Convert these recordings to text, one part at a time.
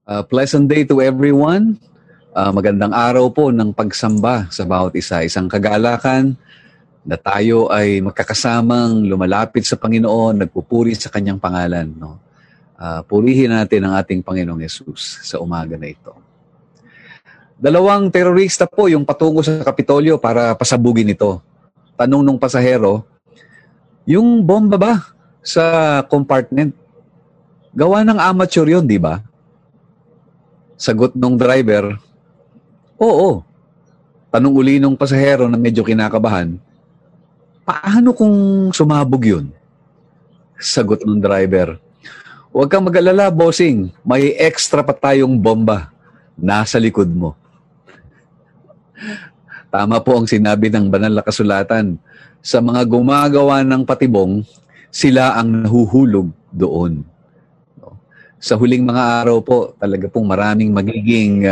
Pleasant day to everyone. Magandang araw po ng pagsamba sa bawat isa. Isang kagalakan na tayo ay magkakasamang lumalapit sa Panginoon, nagpupuri sa Kanyang pangalan. No? Purihin natin ang ating Panginoong Yesus sa umaga na ito. Dalawang terorista po yung patungo sa Kapitolyo para pasabugin ito. Tanong nung pasahero, yung bomba ba sa compartment? Gawa ng amateur yun, di ba? Sagot nung driver, oo. Tanong uli nung pasahero na medyo kinakabahan, paano kung sumabog yun? Sagot nung driver, huwag kang mag-alala, bossing. May extra pa tayong bomba. Nasa likod mo. Tama po ang sinabi ng banal na kasulatan. Sa mga gumagawa ng patibong, sila ang nahuhulog doon. Sa huling mga araw po, talaga pong maraming magiging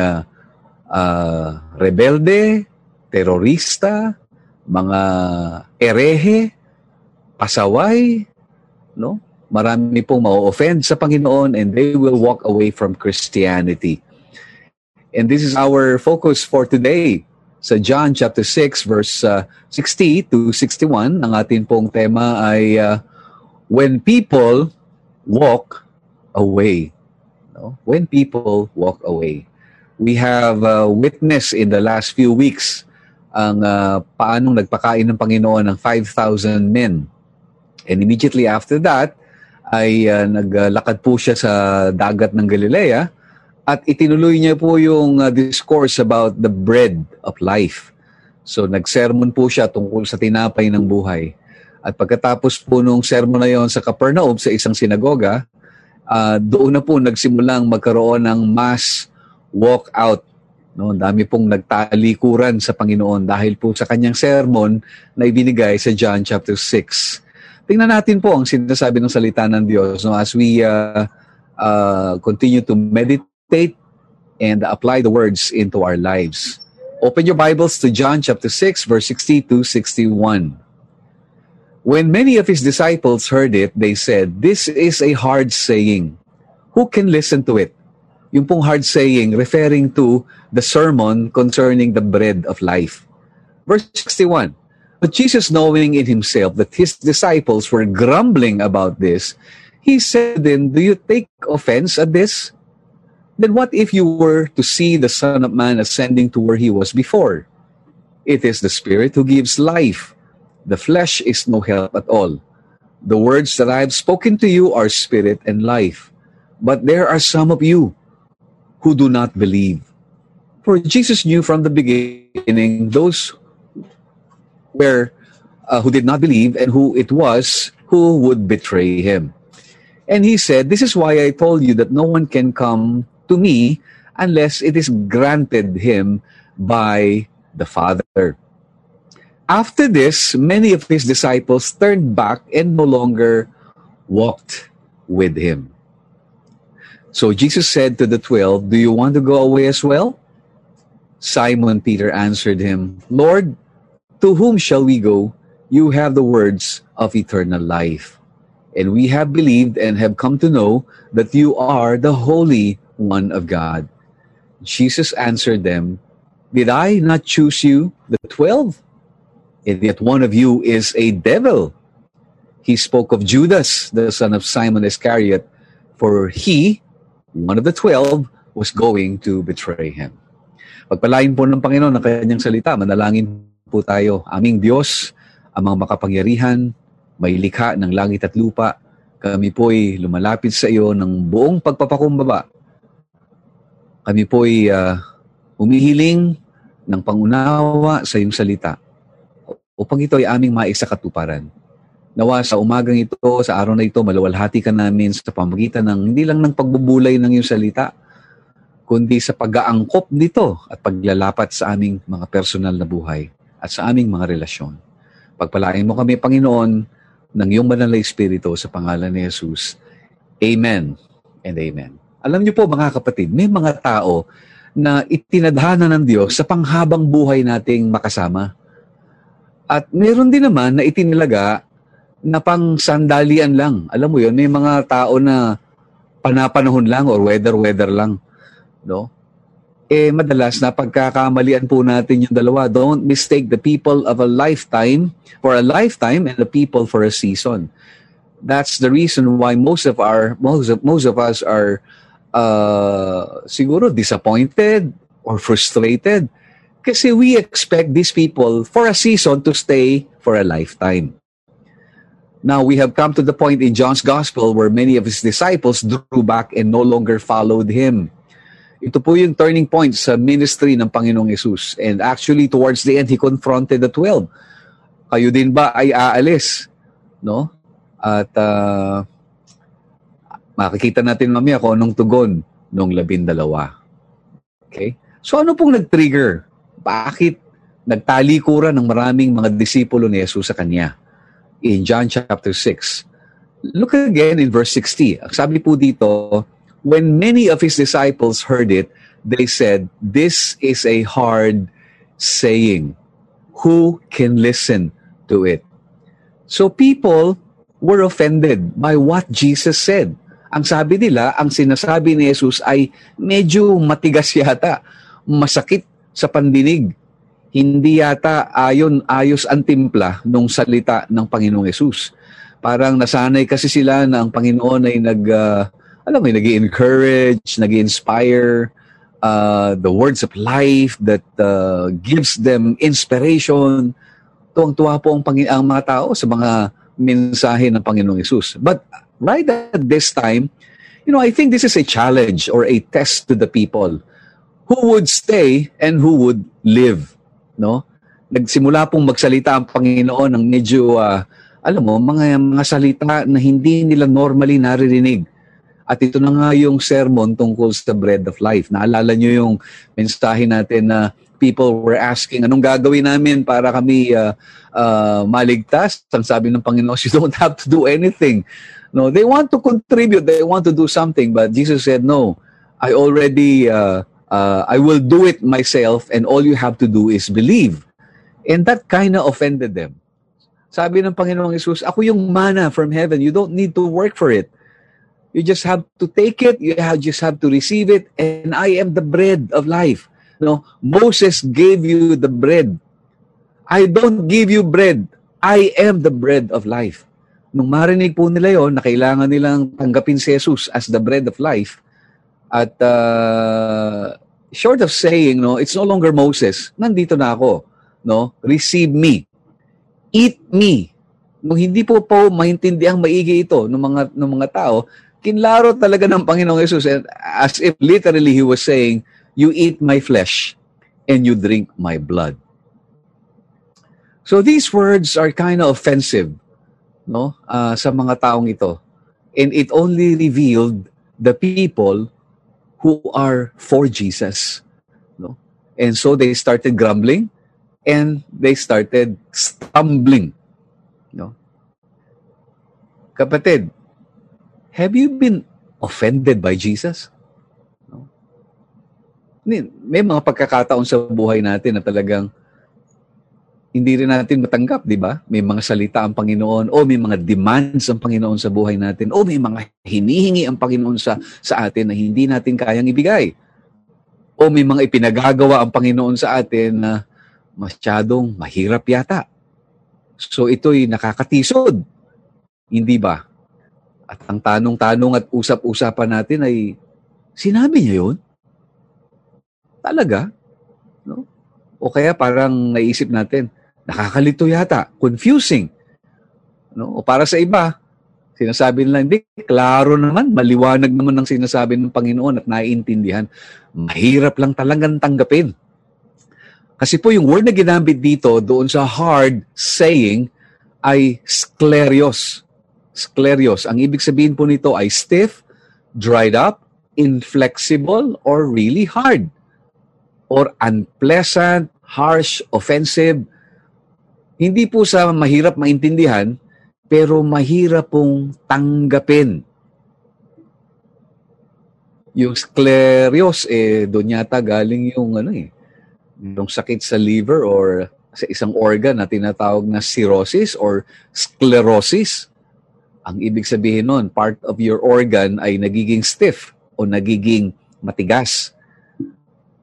rebelde, terorista, mga erehe, pasaway, no? Marami pong ma-offend sa Panginoon and they will walk away from Christianity. And this is our focus for today. Sa John chapter 6 verse 60 to 61, ang atin pong tema ay when people walk away. No? When people walk away. We have witnessed in the last few weeks ang paanong nagpakain ng Panginoon ng 5,000 men. And immediately after that, ay naglakad po siya sa dagat ng Galilea at itinuloy niya po yung discourse about the bread of life. So nagsermon po siya tungkol sa tinapay ng buhay. At pagkatapos po nung sermon na yon sa Capernaum, sa isang sinagoga, doon na po nagsimulang magkaroon ng mass walkout. No? Dami pong nagtalikuran sa Panginoon dahil po sa kanyang sermon na ibinigay sa John chapter 6. Tingnan natin po ang sinasabi ng salita ng Diyos, no? As we continue to meditate and apply the words into our lives. Open your Bibles to John chapter 6 verse 60 to 61. When many of his disciples heard it, they said, "This is a hard saying. Who can listen to it?" Yung pong hard saying referring to the sermon concerning the bread of life. Verse 61. But Jesus, knowing in himself that his disciples were grumbling about this, he said to them, "Do you take offense at this? Then what if you were to see the Son of Man ascending to where he was before? It is the Spirit who gives life. The flesh is no help at all. The words that I have spoken to you are spirit and life. But there are some of you who do not believe." For Jesus knew from the beginning those who did not believe and who it was who would betray him. And he said, "This is why I told you that no one can come to me unless it is granted him by the Father." After this, many of his disciples turned back and no longer walked with him. So Jesus said to the 12, "Do you want to go away as well?" Simon Peter answered him, "Lord, to whom shall we go? You have the words of eternal life. And we have believed and have come to know that you are the Holy One of God." Jesus answered them, "Did I not choose you, the 12? And yet one of you is a devil." He spoke of Judas, the son of Simon Iscariot, for he, one of the 12, was going to betray him. Pagpalain po ng Panginoon ang kanyang salita, manalangin po tayo. Aming Diyos, amang makapangyarihan, may likha ng langit at lupa, kami po'y lumalapit sa iyo ng buong pagpapakumbaba. Kami po'y humihiling ng pangunawa sa iyong salita upang ito ay aming maisakatuparan. Nawa sa umagang ito, sa araw na ito, maluwalhati ka namin sa pamagitan ng hindi lang ng pagbubulay ng iyong salita, kundi sa pag-aangkop nito at paglalapat sa aming mga personal na buhay at sa aming mga relasyon. Pagpalain mo kami, Panginoon, ng iyong banal na Espiritu sa pangalan ni Jesus. Amen and amen. Alam niyo po mga kapatid, may mga tao na itinadhana ng Diyos sa panghabang buhay nating makasama. At meron din naman na itinilaga na pang sandalian lang. Alam mo yun, may mga tao na panapanahon lang or weather lang. no? Madalas napagkakamalian po natin yung dalawa. Don't mistake the people of a lifetime for a lifetime and the people for a season. That's the reason why most of us are siguro disappointed or frustrated kasi we expect these people for a season to stay for a lifetime. Now, we have come to the point in John's Gospel where many of his disciples drew back and no longer followed him. Ito po yung turning point sa ministry ng Panginoong Yesus. And actually, towards the end, he confronted the 12. Kayo din ba ay aalis? No? At makikita natin mamaya kung anong tugon ng 12. Okay? So ano pong nag-trigger? Bakit nagtalikuran ng maraming mga disipulo ni Jesus sa kanya? In John chapter 6. Look again in verse 60. Sabi po dito, when many of his disciples heard it, they said, "This is a hard saying. Who can listen to it?" So people were offended by what Jesus said. Ang sabi nila, ang sinasabi ni Jesus ay medyo matigas yata, masakit sa pandinig. Hindi yata ayos ang timpla ng salita ng Panginoong Yesus. Parang nasanay kasi sila na ang Panginoon ay nag-encourage, nag-inspire, the words of life that gives them inspiration. Tuwang-tuwa po ang mga tao sa mga mensahe ng Panginoong Yesus. But right at this time, I think this is a challenge or a test to the people. Who would stay and who would live? No? Nagsimula pong magsalita ang Panginoon ng medyo, mga salita na hindi nila normally naririnig. At ito na nga yung sermon tungkol sa bread of life. Naalala nyo yung mensahe natin na people were asking, anong gagawin namin para kami maligtas? Ang sabi ng Panginoon, you don't have to do anything. No, they want to contribute, they want to do something, but Jesus said, no, I will do it myself and all you have to do is believe. And that kind of offended them. Sabi ng Panginoong Jesus, ako yung manna from heaven. You don't need to work for it. You just have to take it, just have to receive it, and I am the bread of life. Moses gave you the bread. I don't give you bread. I am the bread of life. Nung marinig po nila yon, na kailangan nilang tanggapin si Jesus as the bread of life, at short of saying, it's no longer Moses, nandito na ako. Receive me. Eat me. Nung hindi po maintindihan maigi ito ng mga tao, kinlaro talaga ng Panginoong Yesus, as if literally he was saying, you eat my flesh and you drink my blood. So these words are kind of offensive, sa mga taong ito. And it only revealed the people who are for Jesus. And so they started grumbling and they started stumbling. Kapatid, have you been offended by Jesus? May mga pagkakataon sa buhay natin na talagang hindi rin natin matanggap, di ba? May mga salita ang Panginoon o may mga demands ang Panginoon sa buhay natin o may mga hinihingi ang Panginoon sa atin na hindi natin kayang ibigay. O may mga ipinagagawa ang Panginoon sa atin na masyadong mahirap yata. So ito'y nakakatisod. Hindi ba? At ang tanong-tanong at usap-usapan natin ay, sinabi niya yun? Talaga? O kaya parang naisip natin, nakakalito yata, confusing. O para sa iba, sinasabi nila, hindi, klaro naman, maliwanag naman ang sinasabi ng Panginoon at naiintindihan. Mahirap lang talagang tanggapin. Kasi po yung word na ginamit dito doon sa hard saying ay sklerios. Sklerios. Ang ibig sabihin po nito ay stiff, dried up, inflexible, or really hard. Or unpleasant, harsh, offensive. Hindi po sa mahirap maintindihan, pero mahirap pong tanggapin. Yung sklerios, doon yata galing yung yung sakit sa liver or sa isang organ na tinatawag na cirrhosis or sclerosis. Ang ibig sabihin nun, part of your organ ay nagiging stiff o nagiging matigas.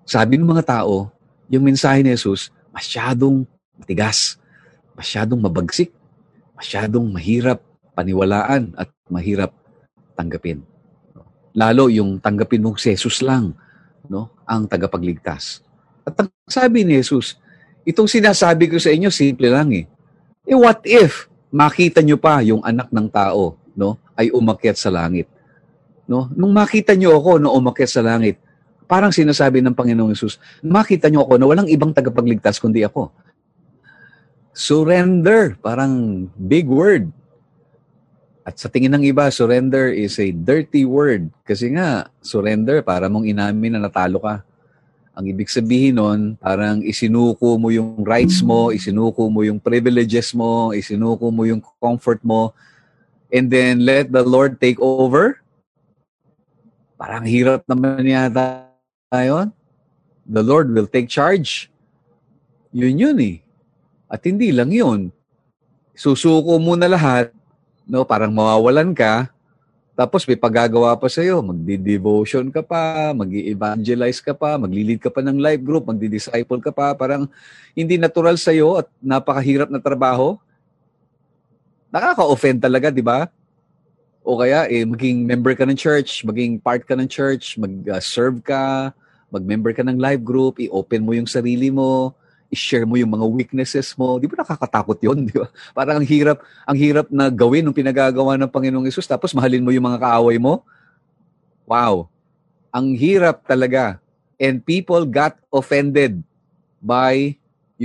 sabi ng mga tao, yung mensahe ni Jesus, masyadong matigas, masyadong mabagsik, masyadong mahirap paniwalaan at mahirap tanggapin. Lalo yung tanggapin mong si Jesus lang, no, ang tagapagligtas. At ang sabi ni Jesus, itong sinasabi ko sa inyo, simple lang eh. What if makita nyo pa yung anak ng tao, no, ay umakyat sa langit? No? Nung makita nyo ako na umakyat sa langit, parang sinasabi ng Panginoong Hesus, makita nyo ako na walang ibang tagapagligtas kundi ako. Surrender, parang big word. At sa tingin ng iba, surrender is a dirty word. Kasi nga, surrender, para mong inamin na natalo ka. Ang ibig sabihin nun, parang isinuko mo yung rights mo, isinuko mo yung privileges mo, isinuko mo yung comfort mo, and then let the Lord take over. Parang hirap naman yata yun. The Lord will take charge. Yun eh. At hindi lang yun. Susuko mo na lahat, no, parang mawawalan ka, tapos may paggagawa pa sa'yo. Magdi-devotion ka pa, mag-evangelize ka pa, maglilid ka pa ng life group, magdi-disciple ka pa. Parang hindi natural sa'yo at napakahirap na trabaho. Nakaka-offend talaga, di ba? O kaya, maging member ka ng church, maging part ka ng church, mag-serve ka, mag-member ka ng life group, i-open mo yung sarili mo, i-share mo yung mga weaknesses mo. Di ba nakakatakot yun? Di ba? Parang ang hirap na gawin ng pinagagawa ng Panginoong Hesus, tapos mahalin mo yung mga kaaway mo. Wow. Ang hirap talaga. And people got offended by,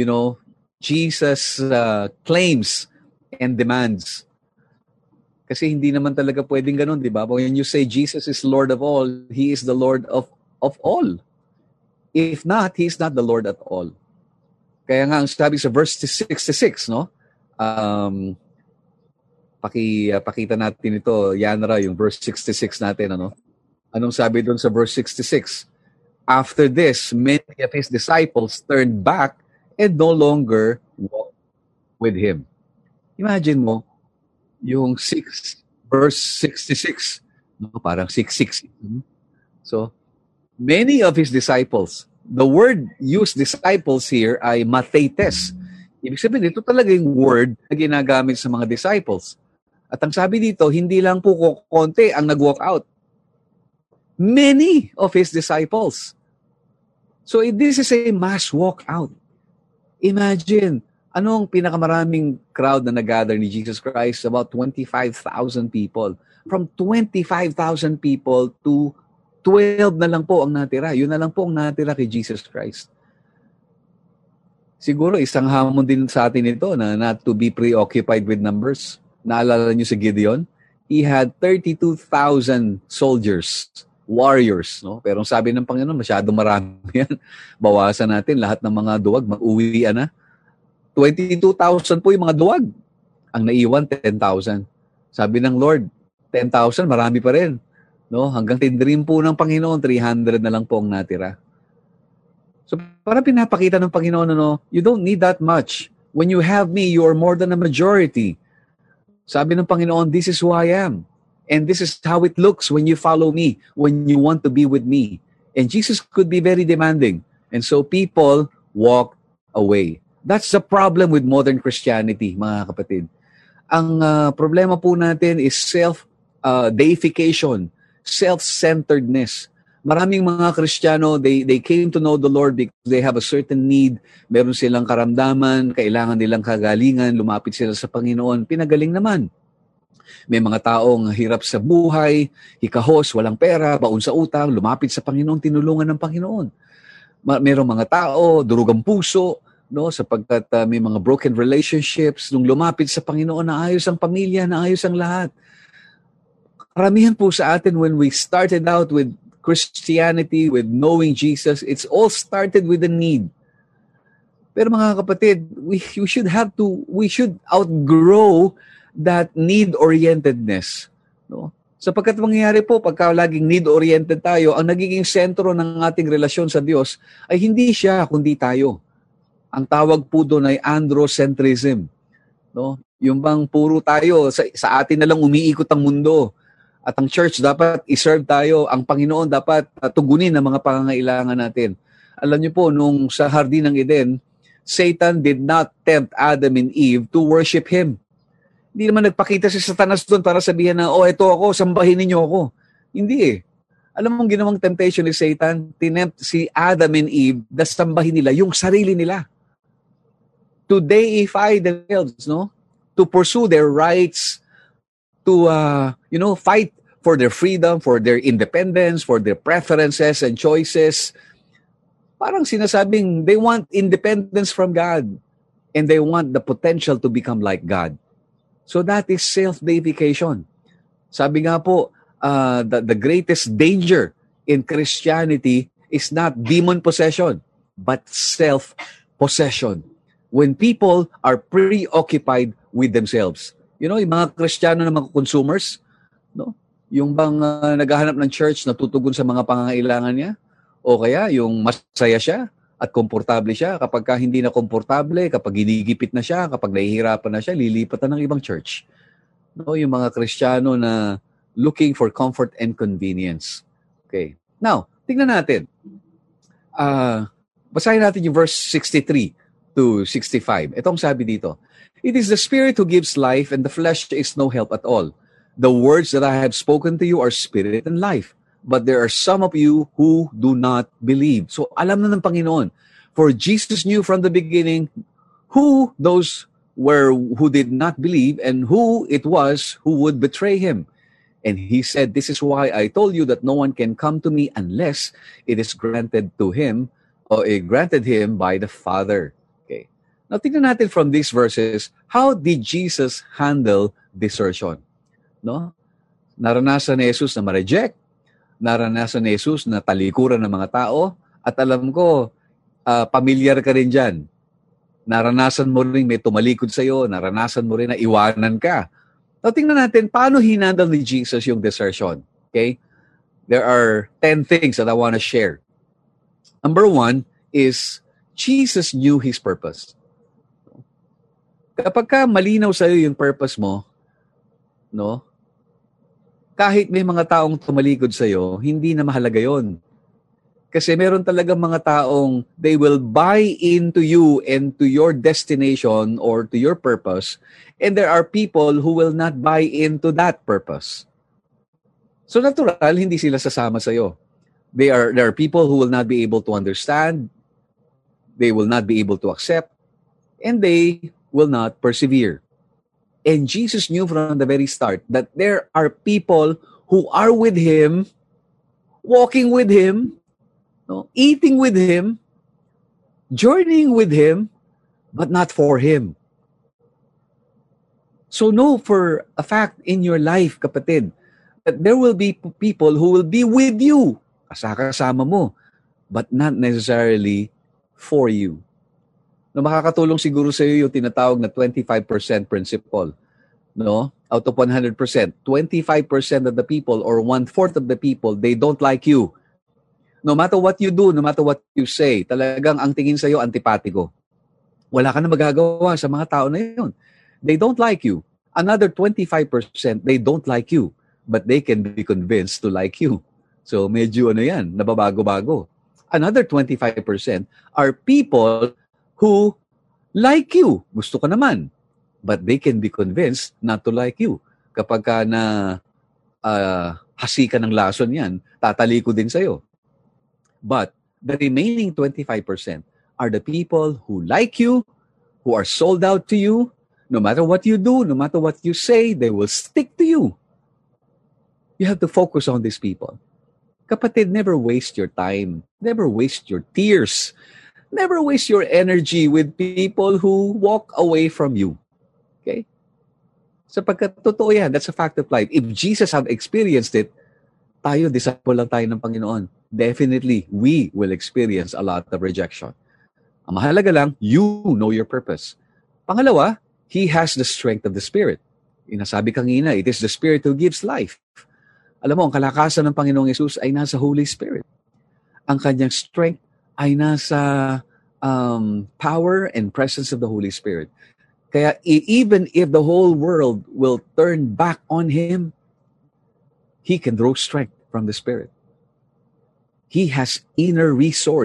Jesus' claims and demands. Kasi hindi naman talaga pwedeng ganun, di ba? When you say Jesus is Lord of all, He is the Lord of all. If not, He is not the Lord at all. Kaya nga, ang sabi sa verse 66, no? Pakita natin ito, Yanra, yung verse 66 natin, ano? Anong sabi doon sa verse 66? After this, many of His disciples turned back and no longer walked with Him. Imagine mo, yung verse 66, no? Parang 666. So, many of His disciples, the word used disciples here ay mathetes. Ibig sabihin, ito talaga yung word na ginagamit sa mga disciples. At ang sabi dito, hindi lang po konti ang nag-walk out. Many of His disciples. So, this is a mass walk out. Imagine, anong pinakamaraming crowd na nag-gather ni Jesus Christ? About 25,000 people. From 25,000 people to 12 na lang po ang natira. Yun na lang po ang natira kay Jesus Christ. Siguro isang hamon din sa atin ito na not to be preoccupied with numbers. Naalala niyo si Gideon? He had 32,000 soldiers, warriors. No? Pero sabi ng Panginoon, masyadong marami yan. Bawasan natin lahat ng mga duwag, mag-uwian na. 22,000 po yung mga duwag. Ang naiwan, 10,000. Sabi ng Lord, 10,000, marami pa rin. No? Hanggang tindirin po ng Panginoon, 300 na lang po ang natira. So, para pinapakita ng Panginoon, you don't need that much. When you have me, you are more than a majority. Sabi ng Panginoon, this is who I am. And this is how it looks when you follow me, when you want to be with me. And Jesus could be very demanding. And so people walk away. That's the problem with modern Christianity, mga kapatid. Ang problema po natin is self-deification, self-centeredness. Maraming mga Kristiyano, they came to know the Lord because they have a certain need. Meron silang karamdaman, kailangan nilang kagalingan, lumapit sila sa Panginoon. Pinagaling naman. May mga taong hirap sa buhay, hikahos, walang pera, baon sa utang, lumapit sa Panginoon, tinulungan ng Panginoon. Merong mga tao, durugang puso, no, sapagkat may mga broken relationships, nung lumapit sa Panginoon, naayos ang pamilya, naayos ang lahat. Karamihan po sa atin when we started out with Christianity, with knowing Jesus, it's all started with a need. Pero mga kapatid, we should outgrow that need-orientedness. No? Sapagkat mangyayari po, pagka laging need-oriented tayo, ang nagiging sentro ng ating relasyon sa Diyos ay hindi siya, kundi tayo. Ang tawag po doon ay androcentrism. No? Yung bang puro tayo, sa atin na lang umiikot ang mundo. At ang church dapat iserve tayo. Ang Panginoon dapat tugunin ang mga pangangailangan natin. Alam niyo po, nung sa Hardin ng Eden, Satan did not tempt Adam and Eve to worship him. Hindi naman nagpakita si Satanas doon para sabihin na, oh, ito ako, sambahin ninyo ako. Hindi eh. Alam mong ginawang temptation ni Satan, tinempt si Adam and Eve na sambahin nila yung sarili nila. To deify themselves, no? To pursue their rights, to, fight for their freedom, for their independence, for their preferences and choices. Parang sinasabing they want independence from God and they want the potential to become like God. So that is self-deification. Sabi nga po, the greatest danger in Christianity is not demon possession, but self-possession. When people are preoccupied with themselves. You know, yung mga Kristiyano na mga consumers, no? Yung bang naghahanap ng church na tutugon sa mga pangangailangan niya, o kaya yung masaya siya at komportable siya. Kapag hindi na komportable, kapag ginigipit na siya, kapag nahihirapan na siya, lilipat na ng ibang church. No, yung mga Kristiyano na looking for comfort and convenience. Okay. Now, tingnan natin. Basahin natin yung verse 63 to 65. Itong sabi dito, "It is the Spirit who gives life, and the flesh is no help at all. The words that I have spoken to you are spirit and life. But there are some of you who do not believe." So alam na ng Panginoon. For Jesus knew from the beginning who those were who did not believe and who it was who would betray him. And he said, "This is why I told you that no one can come to me unless it is granted to him or granted him by the Father." Okay. Now tingnan natin from these verses, how did Jesus handle desertion? No? Naranasan ni Jesus na ma-reject, naranasan ni Jesus na talikuran ng mga tao, at alam ko, pamilyar ka rin dyan. Naranasan mo rin may tumalikod sa'yo, naranasan mo rin na iwanan ka. Now, tingnan natin, paano hinandle ni Jesus yung desertion? Okay? There are 10 things that I want to share. Number 1 is, Jesus knew His purpose. Kapag ka malinaw sa'yo yung purpose mo, no? Kahit may mga taong tumalikod sa'yo, hindi na mahalaga yon. Kasi meron talagang mga taong they will buy into you and to your destination or to your purpose, and there are people who will not buy into that purpose. So natural, hindi sila sasama sa'yo. There are people who will not be able to understand, they will not be able to accept, and they will not persevere. And Jesus knew from the very start that there are people who are with Him, walking with Him, no, eating with Him, journeying with Him, but not for Him. So know for a fact in your life, kapatid, that there will be people who will be with you, kasama mo, but not necessarily for you. No, makakatulong siguro sa iyo yung tinatawag na 25% principle. No? Out of 100%, 25% of the people or 1/4 of the people, they don't like you. No matter what you do, no matter what you say, talagang ang tingin sa iyo antipatiko. Wala ka na magagawa sa mga tao na yun. They don't like you. Another 25%, they don't like you, but they can be convinced to like you. So medyo yan, nababago-bago. Another 25% are people who like you. Gusto ka naman. But they can be convinced not to like you. Kapag ka na hasi ka ng lason yan, tataliko din sa'yo. But the remaining 25% are the people who like you, who are sold out to you. No matter what you do, no matter what you say, they will stick to you. You have to focus on these people. Kapatid, never waste your time. Never waste your tears. Never waste your energy with people who walk away from you. Okay? Sapagkat totoo yan, that's a fact of life. If Jesus have experienced it, tayo, disciple lang tayo ng Panginoon. Definitely, we will experience a lot of rejection. Ang mahalaga lang, you know your purpose. Pangalawa, He has the strength of the Spirit. Inasabi kanina, it is the Spirit who gives life. Alam mo, ang kalakasan ng Panginoong Yesus ay nasa Holy Spirit. Ang kanyang strength ay nasa power and presence of the Holy Spirit. Kaya even if the whole world will turn back on Him, He can draw strength from the Spirit. He has inner resource.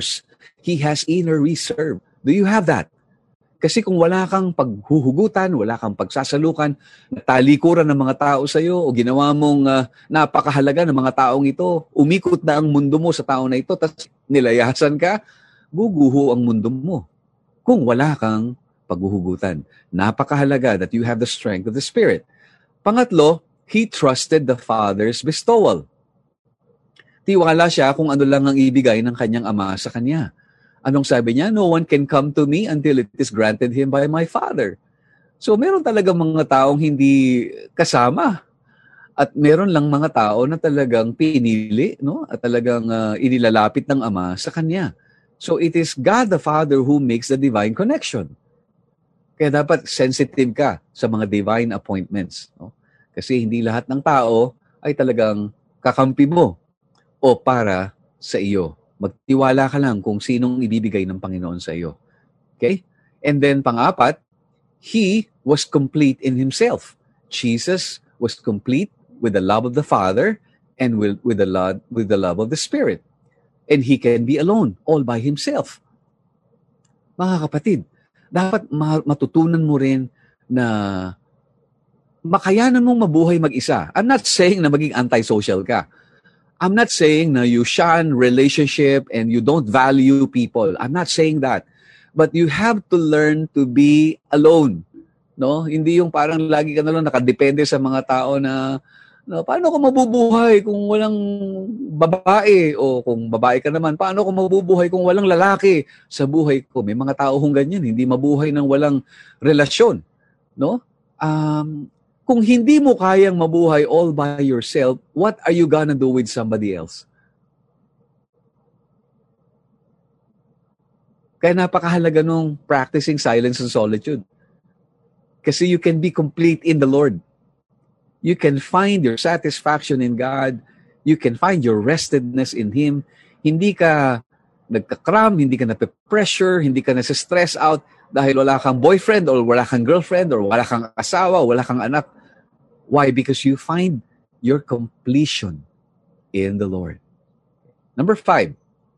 He has inner reserve. Do you have that? Kasi kung wala kang paghuhugutan, wala kang pagsasalukan, talikuran ng mga tao sa iyo o ginawa mong napakahalaga ng mga taong ito, umikot na ang mundo mo sa tao na ito, tapos nilayasan ka, guguho ang mundo mo. Kung wala kang paghuhugutan. Napakahalaga that you have the strength of the Spirit. Pangatlo, he trusted the Father's bestowal. Tiwala siya kung ano lang ang ibigay ng kanyang ama sa kanya. Anong sabi niya? No one can come to me until it is granted him by my Father. So meron talaga mga taong hindi kasama. At meron lang mga tao na talagang pinili, no? At talagang inilalapit ng ama sa kanya. So it is God the Father who makes the divine connection. Kaya dapat sensitive ka sa mga divine appointments. No? Kasi hindi lahat ng tao ay talagang kakampi mo o para sa iyo. Magtiwala ka lang kung sinong ibibigay ng Panginoon sa iyo. Okay? And then pang-apat, he was complete in himself. Jesus was complete with the love of the Father and with the love of the Spirit. And he can be alone, all by himself. Mga kapatid, dapat matutunan mo rin na makayanan mong mabuhay mag-isa. I'm not saying na maging antisocial ka. I'm not saying na you shun relationship and you don't value people. I'm not saying that. But you have to learn to be alone. No? Hindi yung parang lagi ka na lang nakadepende sa mga tao na paano ko mabubuhay kung walang babae? O kung babae ka naman, paano ko mabubuhay kung walang lalaki sa buhay ko? May mga tao hong ganyan, hindi mabuhay ng walang relasyon. No? Kung hindi mo kayang mabuhay all by yourself, what are you gonna do with somebody else? Kaya napakahalaga nung practicing silence and solitude. Kasi you can be complete in the Lord. You can find your satisfaction in God. You can find your restedness in Him. Hindi ka nagkakram, hindi ka nape-pressure, hindi ka nasa-stress out dahil wala kang boyfriend or wala kang girlfriend or wala kang asawa, wala kang anak. Why? Because you find your completion in the Lord. Number 5,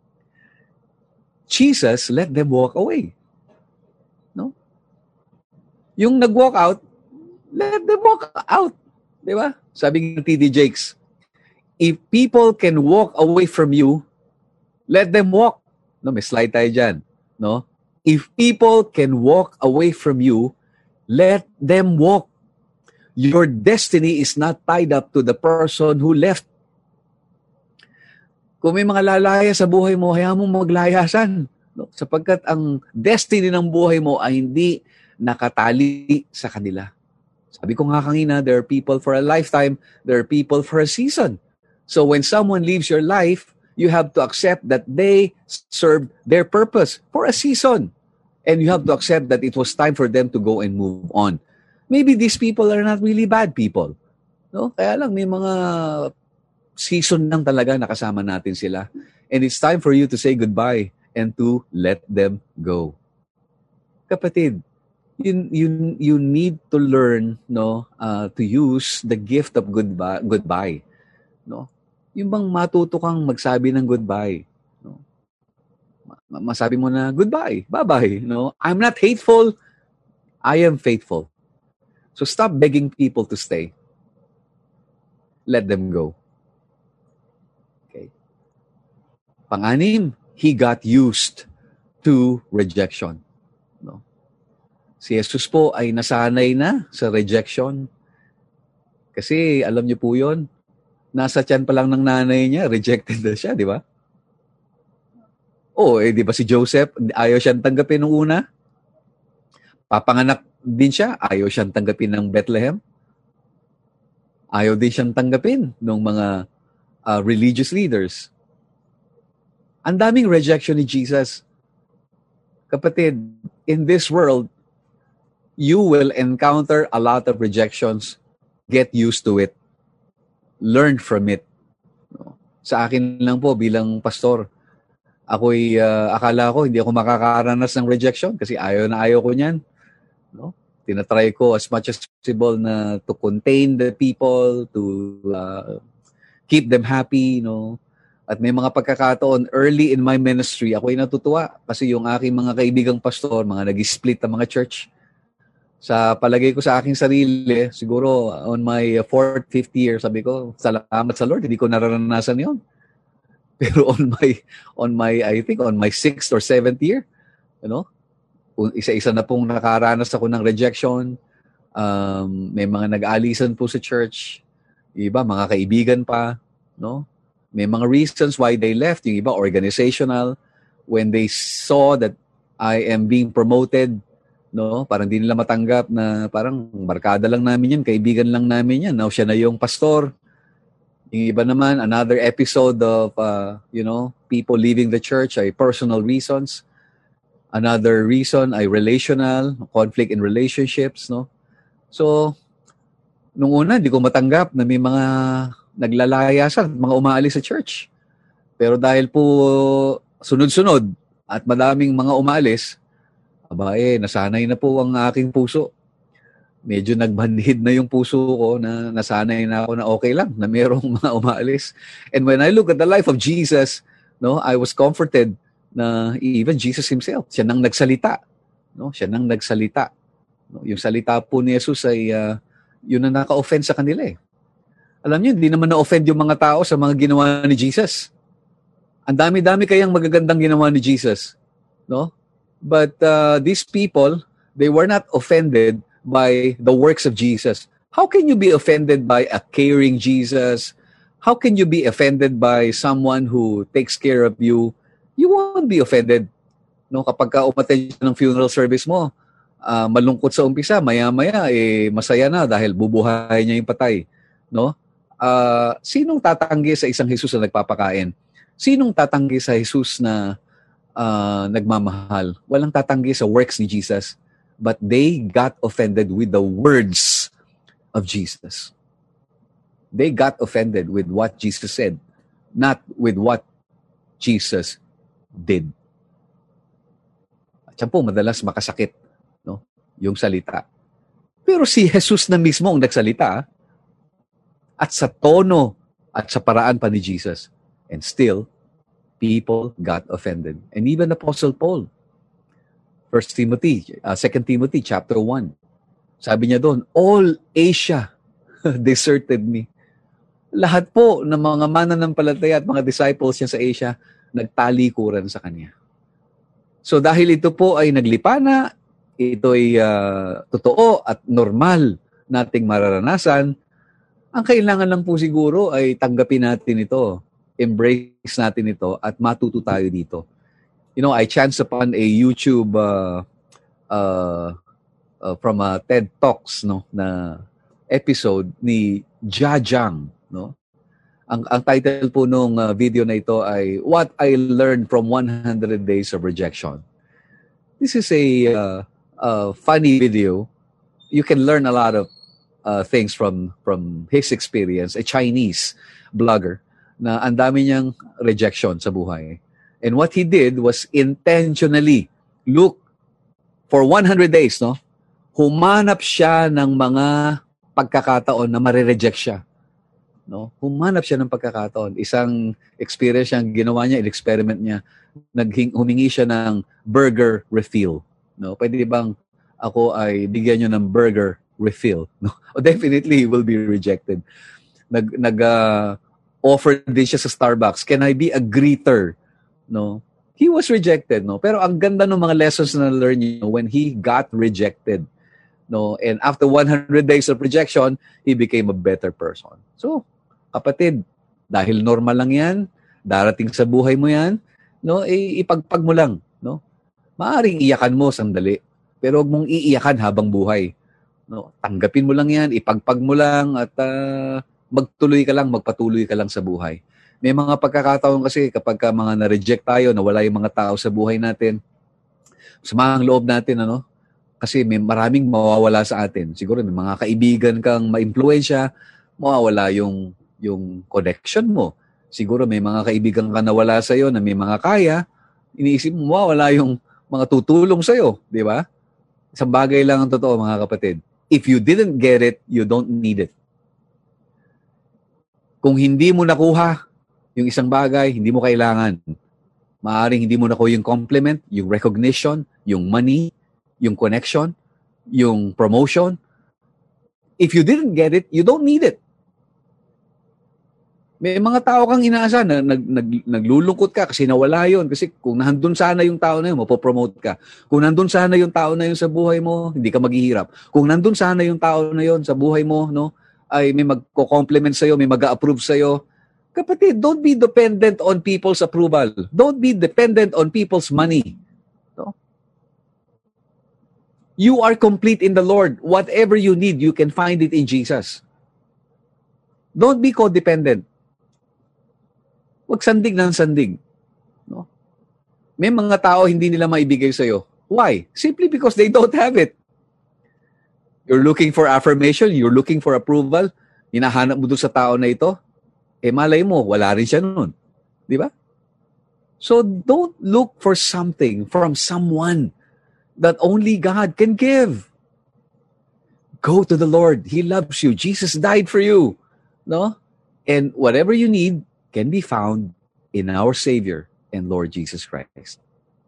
Jesus let them walk away. No? Yung nag-walk out, let them walk out. Di ba? Sabi ng T.D. Jakes, if people can walk away from you, let them walk. No, may slide tayo dyan. No? If people can walk away from you, let them walk. Your destiny is not tied up to the person who left. Kung may mga lalaya sa buhay mo, hayaan mo maglayasan. No? Sapagkat ang destiny ng buhay mo ay hindi nakatali sa kanila. Sabi ko nga kanina, there are people for a lifetime, there are people for a season. So when someone leaves your life, you have to accept that they served their purpose for a season. And you have to accept that it was time for them to go and move on. Maybe these people are not really bad people. No? Kaya lang may mga season lang talaga nakasama natin sila. And it's time for you to say goodbye and to let them go. Kapatid, you need to learn to use the gift of goodbye. No? Yung bang matuto kang magsabi ng goodbye. No? Masabi mo na goodbye, bye-bye. No? I'm not hateful, I am faithful. So stop begging people to stay. Let them go. Okay. Pang-anim, he got used to rejection. No? Si Jesus po ay nasanay na sa rejection. Kasi alam niyo po yun, nasa tiyan pa lang ng nanay niya, rejected na siya, di ba? Di ba si Joseph, ayaw siyang tanggapin nung una? Papanganak din siya, ayaw siyang tanggapin ng Bethlehem. Ayaw din siyang tanggapin ng mga religious leaders. Ang daming rejection ni Jesus. Kapatid, in this world, you will encounter a lot of rejections. Get used to it. Learn from it. Sa akin lang po, bilang pastor, ako'y akala ko hindi ako makakaranas ng rejection kasi ayaw na ayaw ko niyan. No? Tinatry ko as much as possible na to contain the people, to keep them happy, no? At may mga pagkakataon early in my ministry, ako'y natutuwa kasi yung aking mga kaibigang pastor, mga nag-split ang mga church. Sa palagay ko sa aking sarili, siguro on my fourth, fifth year, sabi ko, salamat sa Lord, hindi ko nararanasan yon. Pero I think on my sixth or seventh year, isa-isa na pong nakaranas ako ng rejection. May mga nag-alisan po sa church. Iba, mga kaibigan pa, no? May mga reasons why they left. Yung iba, organizational. When they saw that I am being promoted, no? Parang di nila matanggap na parang barkada lang namin yan, kaibigan lang namin yan. Now, siya na yung pastor. Yung iba naman, another episode of, people leaving the church ay personal reasons. Another reason ay relational, conflict in relationships, no? So, nung una, di ko matanggap na may mga naglalayasan, mga umaalis sa church. Pero dahil po sunod-sunod at madaming mga umaalis, nasanay na po ang aking puso. Medyo nagbanhid na yung puso ko na nasanay na ako na okay lang na mayroong mga umaalis. And when I look at the life of Jesus, no, I was comforted na even Jesus himself, siya nang nagsalita. No? Siya nang nagsalita. No? Yung salita po ni Jesus ay yun na naka-offend sa kanila eh. Alam niyo, hindi naman na-offend yung mga tao sa mga ginawa ni Jesus. Ang dami-dami kayang magagandang ginawa ni Jesus. No? But these people, they were not offended by the works of Jesus. How can you be offended by a caring Jesus? How can you be offended by someone who takes care of you? You won't be offended. No? Kapag umattend ng funeral service mo, malungkot sa umpisa, maya-maya, masaya na dahil bubuhay niya yung patay. No? Sinong tatanggi sa isang Jesus na nagpapakain? Sinong tatanggi sa Jesus na nagmamahal? Walang tatanggi sa works ni Jesus. But they got offended with the words of Jesus. They got offended with what Jesus said, not with what Jesus did. At yan po, madalas makasakit, no? Yung salita. Pero si Jesus na mismo ang nagsalita, at sa tono at sa paraan pa ni Jesus. And still, people got offended. And even Apostle Paul, 2 Timothy chapter 1. Sabi niya doon, all Asia deserted me. Lahat po ng mga mananampalataya at mga disciples niya sa Asia, nagtalikuran sa kanya. So dahil ito po ay naglipana, ito ay totoo at normal nating mararanasan, ang kailangan lang po siguro ay tanggapin natin ito, embrace natin ito, at matuto tayo dito. I chanced upon a YouTube from a TED Talks, no, na episode ni Jajang, no. Ang title po nung video na ito ay What I Learned from 100 Days of Rejection. This is a funny video. You can learn a lot of things from his experience, a Chinese blogger na ang dami niyang rejection sa buhay. And what he did was intentionally look for 100 days, no? Humanap siya ng mga pagkakataon na marireject siya. No? Humanap siya ng pagkakataon. Isang experience siyang ginawa niya, in-experiment niya. Humingi siya ng burger refill. No? Pwede bang ako ay bigyan niyo ng burger refill? No? Definitely he will be rejected. Offer din siya sa Starbucks. Can I be a greeter? No? He was rejected, no? Pero ang ganda ng mga lessons na learn niya when he got rejected. No? And after 100 days of rejection, he became a better person. So, kapatid, dahil normal lang 'yan, darating sa buhay mo 'yan, no? Ipagpag mo lang, no? Maaring iyakan mo sandali, pero huwag mong iiyakan habang buhay. No? Tanggapin mo lang 'yan, ipagpag mo lang at magpatuloy ka lang sa buhay. May mga pagkakataon kasi kapag mga na-reject tayo, nawala yung mga tao sa buhay natin, sumahang loob natin, kasi may maraming mawawala sa atin. Siguro may mga kaibigan kang ma-impluwensya, mawawala yung connection mo. Siguro may mga kaibigan ka nawala sa'yo na may mga kaya, iniisip mo, mawawala yung mga tutulong sa'yo, di ba? Isang bagay lang ang totoo, mga kapatid. If you didn't get it, you don't need it. Kung hindi mo nakuha Yung isang bagay, hindi mo kailangan. Maaaring hindi mo nakuha yung compliment, yung recognition, yung money, yung connection, yung promotion. If you didn't get it, you don't need it. May mga tao kang inaasa na naglulungkot ka kasi nawala yon. Kasi kung nandun sana yung tao na yun, mapopromote ka. Kung nandun sana yung tao na yun sa buhay mo, hindi ka maghihirap. Kung nandun sana yung tao na yun sa buhay mo, no, ay may magko-compliment sa'yo, may mag-approve sa'yo. Kapatid, don't be dependent on people's approval. Don't be dependent on people's money. No? You are complete in the Lord. Whatever you need, you can find it in Jesus. Don't be codependent. Huwag sandig ng sandig. No? May mga tao hindi nila maibigay sa'yo. Why? Simply because they don't have it. You're looking for affirmation, you're looking for approval, hinahanap mo doon sa tao na ito, malay mo, wala rin siya noon. Di ba? So don't look for something from someone that only God can give. Go to the Lord. He loves you. Jesus died for you. No? And whatever you need can be found in our Savior and Lord Jesus Christ.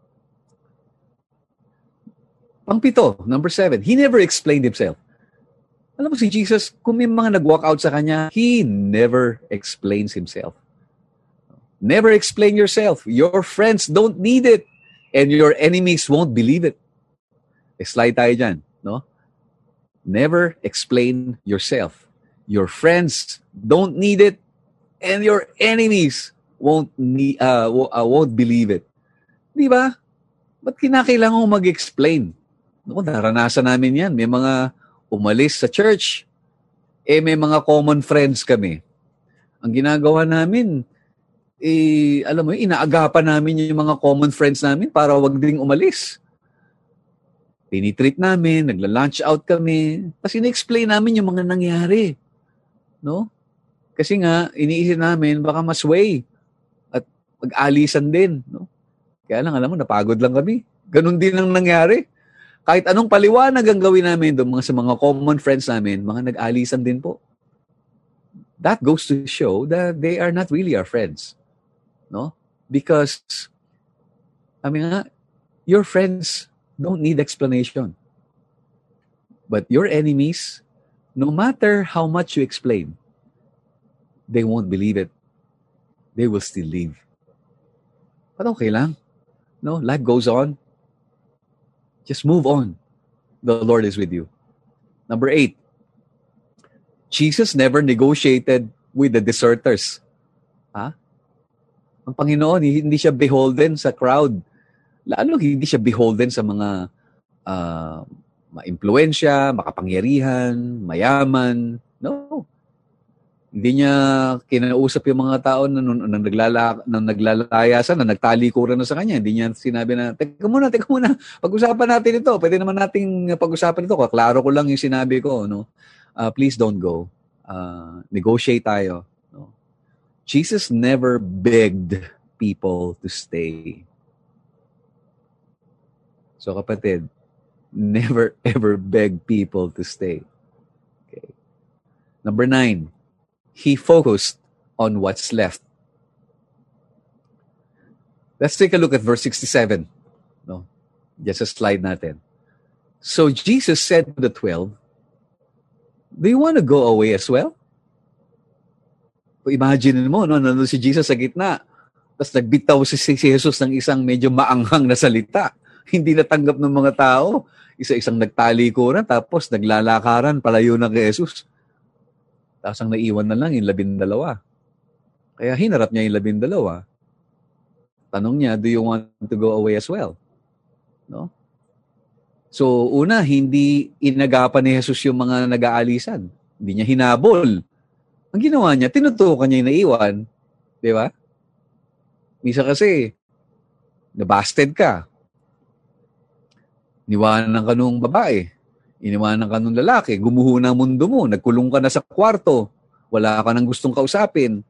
Pangpito, number 7, He never explained Himself. Alam mo si Jesus, kung may mga nag-walk out sa Kanya, He never explains Himself. Never explain yourself. Your friends don't need it. And your enemies won't believe it. Slide tayo dyan. No? Never explain yourself. Your friends don't need it. And your enemies won't believe it. Di ba? Ba't kinakailangan mo mag-explain? No, naranasan namin yan. May mga umalis sa church. May mga common friends kami. Ang ginagawa namin, alam mo, inaagapan namin yung mga common friends namin para wag ding umalis. Tinitreat namin, nagla-lunch out kami. Kasi na-explain namin yung mga nangyari. No? Kasi nga, iniisip namin, baka masway at mag-alisan din. No? Kaya lang, alam mo, napagod lang kami. Ganun din ang nangyari. Kahit anong paliwanag ang gawin namin doon sa mga common friends namin, mga nag-alisan din po. That goes to show that they are not really our friends. No? Because, your friends don't need explanation. But your enemies, no matter how much you explain, they won't believe it. They will still leave. But okay lang. No, life goes on. Just move on. The Lord is with you. Number 8. Jesus never negotiated with the deserters. Ang Panginoon, hindi siya beholden sa crowd. Lalo hindi siya beholden sa mga ma-impluensya, makapangyarihan, mayaman. No. Hindi niya kinausap yung mga tao na naglalayasan, na nagtalikuran na sa kanya. Hindi niya sinabi na, teka muna, pag-usapan natin ito. Pwede naman nating pag-usapan ito. Klaro ko lang yung sinabi ko. No? Please don't go. Negotiate tayo. No? Jesus never begged people to stay. So kapatid, never ever beg people to stay. Okay. Number 9. He focused on what's left. Let's take a look at verse 67. No? Just a slide natin. So Jesus said to the 12, do you want to go away as well? Imagine mo, no? Nandun si Jesus sa gitna. Tapos nagbitaw si Jesus ng isang medyo maanghang na salita. Hindi natanggap ng mga tao. Isa-isang nagtalikuran, tapos naglalakaran palayo na kay Jesus. Tapos ang naiwan na lang yung 12. Kaya hinarap niya yung 12. Tanong niya, do you want to go away as well? No? So, una, hindi inagapan ni Jesus yung mga nag-aalisan. Hindi niya hinabol. Ang ginawa niya, tinutukan niya yung naiwan. Di ba? Misa kasi, nabasted ka. Iniwanan ka nung babae. Iniwanan ka nung lalaki, gumuho na ang mundo mo, nagkulong ka na sa kwarto, wala ka nang gustong kausapin.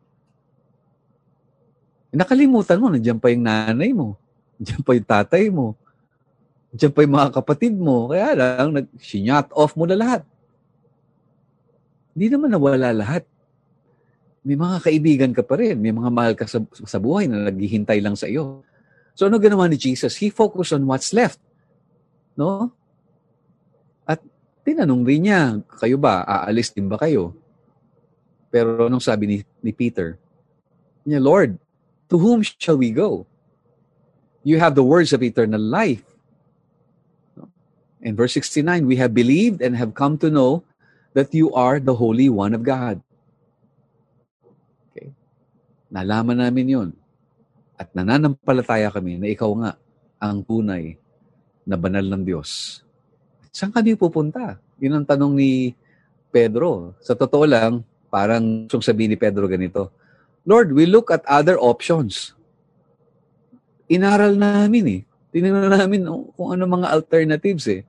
Nakalimutan mo, nandiyan pa yung nanay mo, nandiyan pa yung tatay mo, nandiyan pa yung mga kapatid mo, kaya lang, sinut off mo na lahat. Hindi naman nawala lahat. May mga kaibigan ka pa rin. May mga mahal ka sa buhay na naghihintay lang sa iyo. So ano ginawa ni Jesus? He focused on what's left. No? At tinanong rin niya, kayo ba? Aalis din ba kayo? Pero anong sabi ni Peter? Niya, Lord, to whom shall we go? You have the words of eternal life. In verse 69, we have believed and have come to know that you are the Holy One of God. Okay. Nalaman namin yun. At nananampalataya kami na ikaw nga ang tunay na banal ng Diyos. Saan kami pupunta? Yun ang tanong ni Pedro. Sa totoo lang, parang gusto sabihin ni Pedro ganito, Lord, we look at other options. Inaral namin eh. Tinignan namin kung ano mga alternatives eh.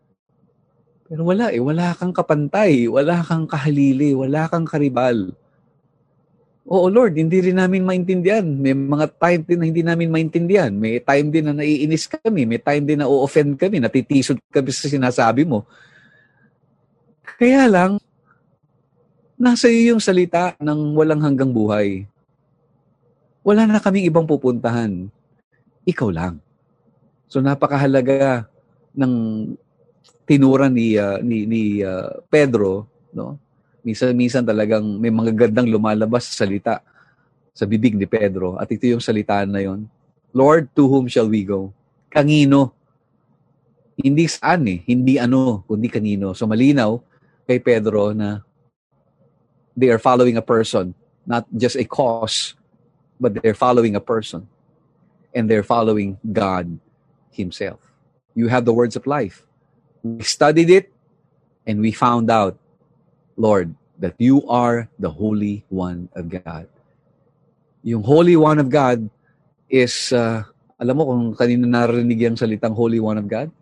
Pero wala eh. Wala kang kapantay. Wala kang kahalili. Wala kang karibal. Oo Lord, hindi rin namin maintindihan. May mga time din na hindi namin maintindihan. May time din na naiinis kami. May time din na o-offend kami. Natitisod kami sa sinasabi mo. Kaya lang, nasa iyo yung salita ng walang hanggang buhay. Wala na kaming ibang pupuntahan. Ikaw lang. So napakahalaga ng tinura ni Pedro, no? Minsan talagang may mga gandang lumalabas sa salita sa bibig ni Pedro at ito yung salitaan na yon. Lord, to whom shall we go? Kanino? Hindi saan eh, hindi ano, kundi kanino. So malinaw kay Pedro na they are following a person, not just a cause, but they're following a person. And they're following God Himself. You have the words of life. We studied it, and we found out, Lord, that you are the Holy One of God. Yung Holy One of God is, alam mo kung kanina narinig yung salitang Holy One of God?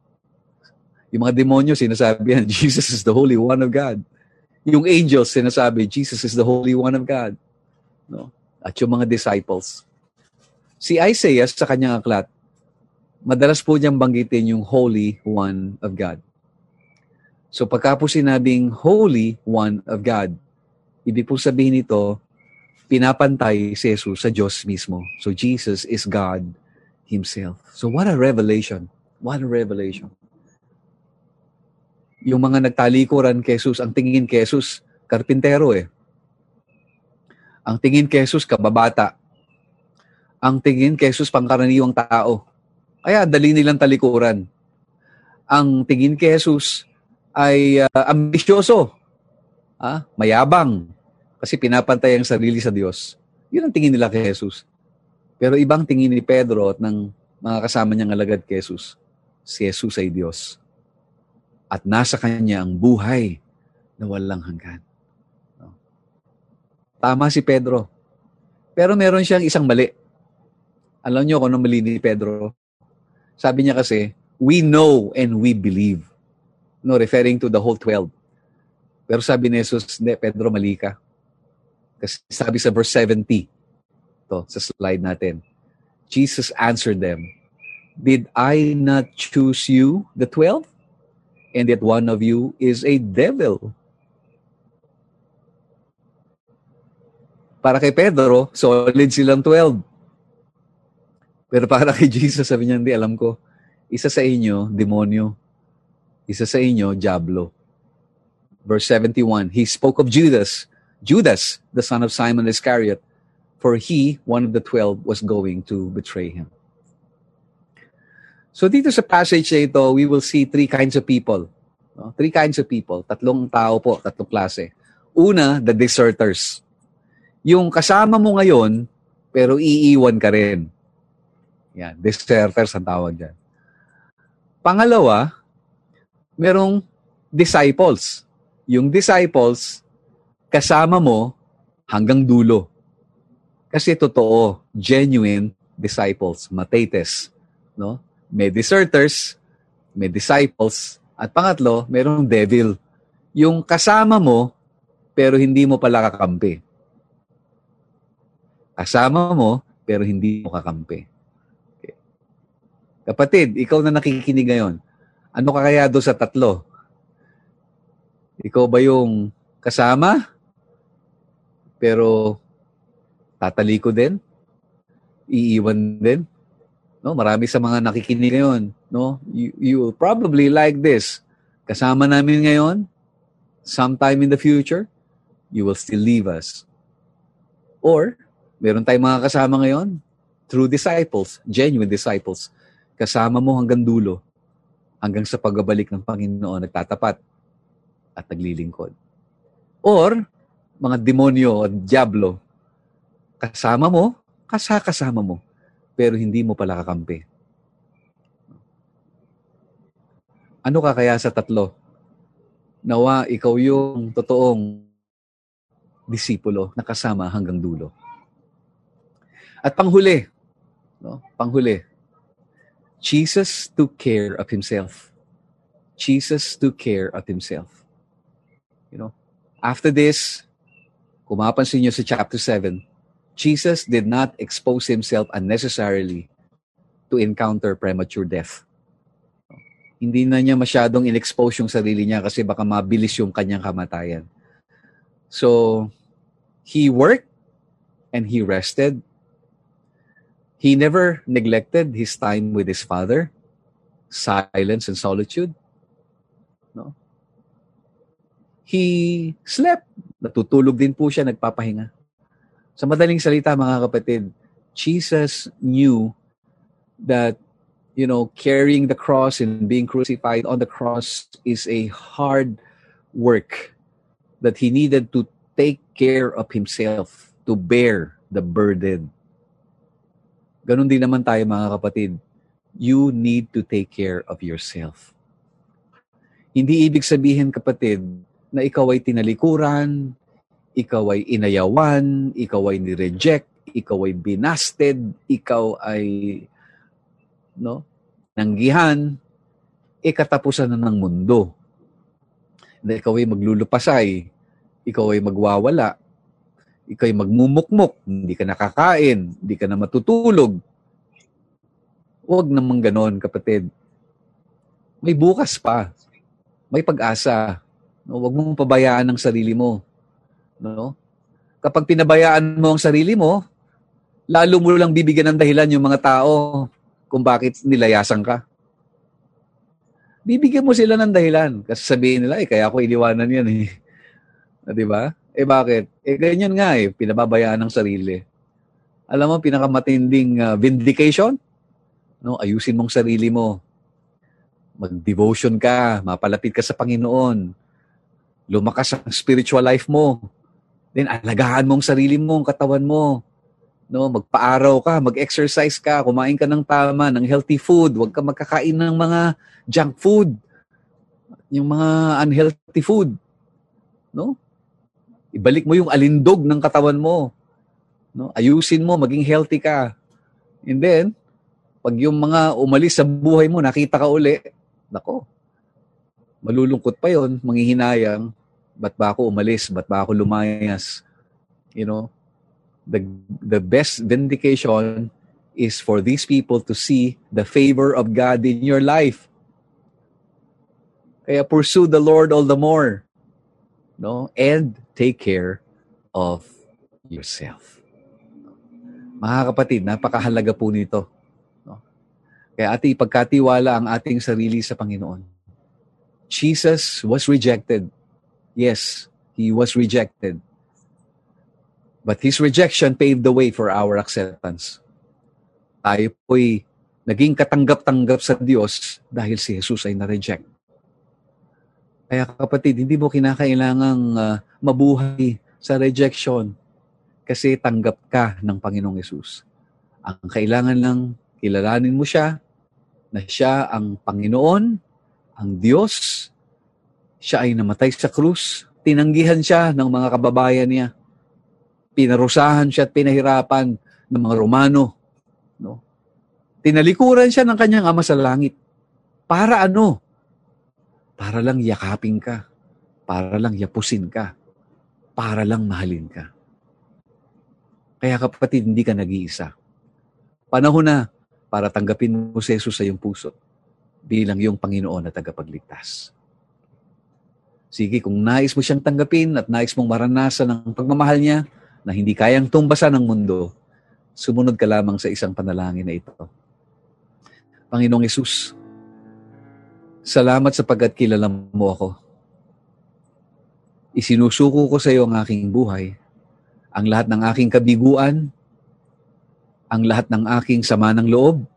Yung mga demonyo sinasabi yan, Jesus is the Holy One of God. Yung angels sinasabi, Jesus is the Holy One of God. No? At yung mga disciples. Si Isaiah sa kanyang aklat, madalas po niyang banggitin yung Holy One of God. So pagka po sinabing Holy One of God, ibig po sabihin nito, pinapantay si Jesus sa Diyos mismo. So Jesus is God Himself. So what a revelation. What a revelation. Yung mga nagtalikuran kay Jesus, ang tingin kay Jesus, karpintero eh. Ang tingin kay Jesus, kababata. Ang tingin kay Jesus, pangkaraniwang tao. Kaya dali nilang talikuran. Ang tingin kay Jesus ay ambisyoso, mayabang, kasi pinapantay ang sarili sa Diyos. Yun ang tingin nila kay Jesus. Pero ibang tingin ni Pedro at ng mga kasama niyang alagad kay Jesus. Si Jesus ay Diyos. At nasa kanya ang buhay na walang hanggan. Tama si Pedro. Pero meron siyang isang mali. Alam niyo kung ano mali ni Pedro? Sabi niya kasi, we know and we believe. No, referring to the whole 12. Pero sabi ni Jesus, hindi, Pedro, mali ka. Kasi sabi sa verse 70, to sa slide natin, Jesus answered them, did I not choose you, the 12? And that one of you is a devil. Para kay Pedro, solid silang 12. Pero para kay Jesus, sabi niya, hindi, alam ko, isa sa inyo, demonyo. Isa sa inyo, diablo. Verse 71, he spoke of Judas, the son of Simon Iscariot, for he, one of the 12, was going to betray him. So dito sa passage na ito, we will see three kinds of people. No? Three kinds of people. Tatlong tao po, tatlong klase. Una, the deserters. Yung kasama mo ngayon, pero iiwan ka rin. Yan, deserters ang tawag dyan. Pangalawa, merong disciples. Yung disciples, kasama mo hanggang dulo. Kasi totoo, genuine disciples, mathetes. No? May deserters, may disciples, at pangatlo, merong devil. Yung kasama mo, pero hindi mo pala kakampi. Kasama mo, pero hindi mo kakampi. Kapatid, ikaw na nakikinig ngayon, ano ka kaya doon sa tatlo? Ikaw ba yung kasama? Pero tataliko din, iiwan din. No, marami sa mga nakikinig ngayon, no? You will probably like this. Kasama namin ngayon, sometime in the future, you will still leave us. Or, meron tayong mga kasama ngayon, true disciples, genuine disciples. Kasama mo hanggang dulo, hanggang sa pagbabalik ng Panginoon, nagtatapat at naglilingkod. Or, mga demonyo o diablo, kasama mo, kasama mo, pero hindi mo pala kakampi. Ano ka kaya sa tatlo? Nawa, ikaw yung totoong disipulo na kasama hanggang dulo. At panghuli, no? Panghuli, Jesus took care of himself. Jesus took care of himself. After this, kung mapansin nyo sa chapter 7, Jesus did not expose himself unnecessarily to encounter premature death. Hindi na niya masyadong in-expose yung sarili niya kasi baka mabilis yung kanyang kamatayan. So, he worked and he rested. He never neglected his time with his Father, silence and solitude. No? He slept. Natutulog din po siya, nagpapahinga. Sa madaling salita, mga kapatid, Jesus knew that, carrying the cross and being crucified on the cross is a hard work, that he needed to take care of himself, to bear the burden. Ganon din naman tayo, mga kapatid. You need to take care of yourself. Hindi ibig sabihin, kapatid, na ikaw ay tinalikuran, ikaw ay inayawan, ikaw ay nireject, ikaw ay binasted, ikaw ay nanggihan, katapusan na ng mundo. Na ikaw ay maglulupasay, ikaw ay magwawala, ikaw ay magmumukmuk, hindi ka nakakain, hindi ka na matutulog. Huwag namang ganon, kapatid. May bukas pa. May pag-asa. Huwag mong pabayaan ang sarili mo. No? Kapag pinabayaan mo ang sarili mo, lalo mo lang bibigyan ng dahilan yung mga tao kung bakit nilayasan ka. Bibigyan mo sila ng dahilan. Kasi sabihin nila, kaya ako iniwanan yan eh. Diba? Bakit? Ganyan nga pinababayaan ng sarili. Alam mo, pinakamatinding vindication, ayusin mong sarili mo. Mag-devotion ka, mapalapit ka sa Panginoon. Lumakas ang spiritual life mo. Then, alagaan mo ang sarili mo, ang katawan mo. Magpa-araw ka, mag-exercise ka, kumain ka ng tama, ng healthy food. Huwag ka magkakain ng mga junk food. Yung mga unhealthy food. Ibalik mo yung alindog ng katawan mo. Ayusin mo, maging healthy ka. And then, pag yung mga umalis sa buhay mo, nakita ka uli, malulungkot pa yon, manghihinayang. Ba't ba ako umalis? Ba't ba ako lumayas? The best vindication is for these people to see the favor of God in your life. Kaya pursue the Lord all the more. And take care of yourself. Mga kapatid, napakahalaga po nito. Kaya ating ipagkatiwala ang ating sarili sa Panginoon. Jesus was rejected. Yes, he was rejected. But his rejection paved the way for our acceptance. Tayo po'y naging katanggap-tanggap sa Diyos dahil si Jesus ay na-reject. Kaya kapatid, hindi mo kinakailangang mabuhay sa rejection kasi tanggap ka ng Panginoong Yesus. Ang kailangan lang, kilalanin mo siya, na siya ang Panginoon, ang Diyos. Siya ay namatay sa krus. Tinanggihan siya ng mga kababayan niya. Pinarusahan siya at pinahirapan ng mga Romano. Tinalikuran siya ng kanyang Ama sa langit. Para ano? Para lang yakapin ka. Para lang yapusin ka. Para lang mahalin ka. Kaya kapatid, hindi ka nag-iisa. Panahon na para tanggapin mo si Jesus sa iyong puso bilang iyong Panginoon at tagapagligtas. Sige, kung nais mo siyang tanggapin at nais mong maranasan ang pagmamahal niya, na hindi kayang tumbasan ng mundo, sumunod ka lamang sa isang panalangin na ito. Panginoong Hesus, salamat sapagkat kilala mo ako. Isinusuko ko sa iyo ang aking buhay, ang lahat ng aking kabiguan, ang lahat ng aking sama ng loob.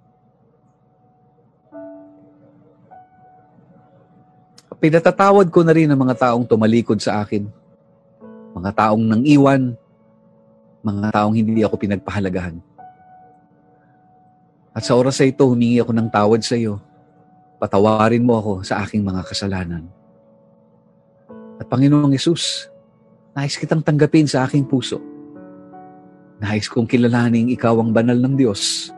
Pinatatawad ko na rin ang mga taong tumalikod sa akin, mga taong nang iwan, mga taong hindi ako pinagpahalagahan. At sa oras na ito, humingi ako ng tawad sa iyo. Patawarin mo ako sa aking mga kasalanan. At Panginoong Hesus, nais kitang tanggapin sa aking puso. Nais kong kilalaning ikaw ang banal ng Diyos.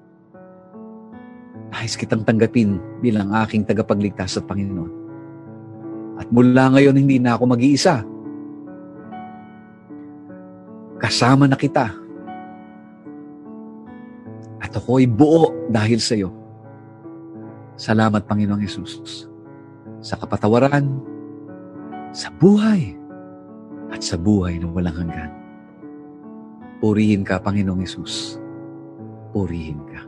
Nais kitang tanggapin bilang aking tagapagligtas at Panginoon. At mula ngayon, hindi na ako mag-iisa. Kasama na kita. At ako'y buo dahil sa iyo. Salamat, Panginoong Hesus, sa kapatawaran, sa buhay, at sa buhay na walang hanggan. Purihin ka, Panginoong Hesus. Purihin ka.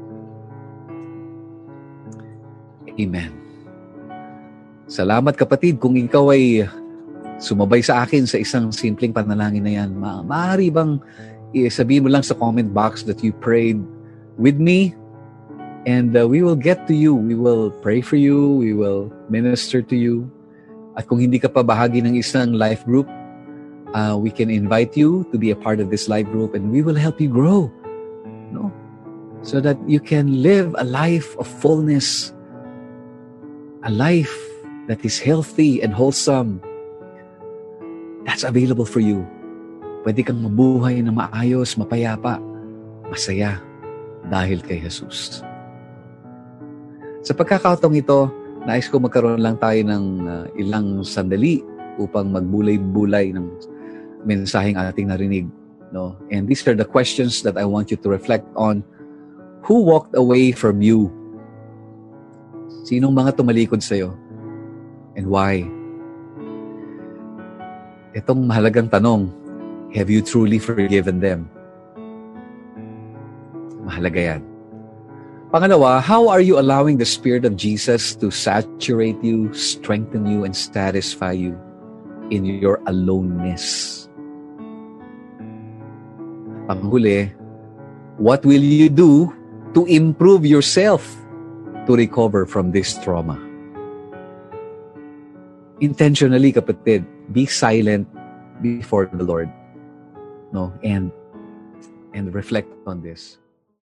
Amen. Salamat, kapatid, kung ikaw ay sumabay sa akin sa isang simpleng panalangin na yan. Maaari bang sabihin mo lang sa comment box that you prayed with me? And we will get to you. We will pray for you. We will minister to you. At kung hindi ka pa bahagi ng isang life group, we can invite you to be a part of this life group and we will help you grow. No? So that you can live a life of fullness. A life that is healthy and wholesome. That's available for you. Pwede kang mabuhay na maayos, mapayapa, masaya dahil kay Jesus. Sa pagkakataong ito, nais ko magkaroon lang tayo ng ilang sandali upang magbulay-bulay ng mensaheng ating narinig. No? And these are the questions that I want you to reflect on. Who walked away from you? Sinong mga tumalikod sa'yo? And why? Itong mahalagang tanong, have you truly forgiven them? Mahalaga yan. Pangalawa, how are you allowing the Spirit of Jesus to saturate you, strengthen you, and satisfy you in your aloneness? Panghuli, what will you do to improve yourself to recover from this trauma? Intentionally, kapatid, be silent before the Lord, no, and reflect on this.